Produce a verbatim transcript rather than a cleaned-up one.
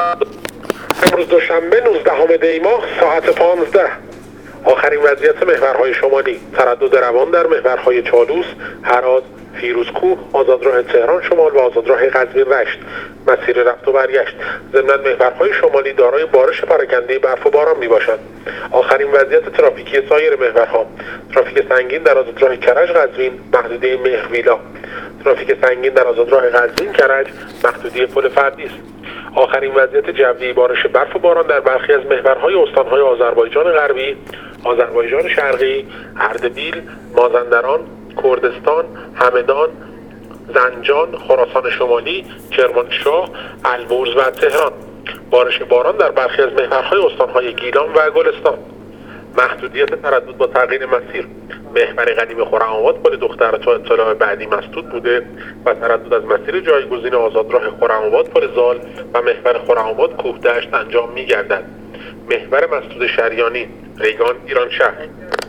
امروز دوشنبه نوزدهم دی ماه ساعت پانزده. آخرین وضعیت محورهای شمالی: تردد روان در محورهای چالوس، هرات، فیروزکوه، آزادراه تهران شمال و آزادراه قزوین رشت. مسیر رفت و برگشت. ضمناً محورهای شمالی دارای بارش پراکنده برف و باران می باشند. آخرین وضعیت ترافیکی سایر محورها: ترافیک سنگین در آزادراه کرج قزوین، محدوده مهرویلا. ترافیک سنگین در آزادراه قزوین کرج، محدوده پل فردیس. آخرین وضعیت جوی: بارش برف و باران در برخی از محورهای استانهای آذربایجان غربی، آذربایجان شرقی، اردبیل، مازندران، کردستان، همدان، زنجان، خراسان شمالی، کرمانشاه، البرز و تهران. بارش باران در برخی از محورهای استانهای گیلان و گلستان. محدودیت تردد با تغییر مسیر: محور قدیم خرم‌آباد پل دختر تا اطلاع بعدی مسدود بوده و تردد از مسیر جایگزین آزادراه خرم‌آباد پل زال و محور خرم‌آباد کوهدشت انجام می‌گردد. محور مسدود شریانی، ریگان، ایران شهر.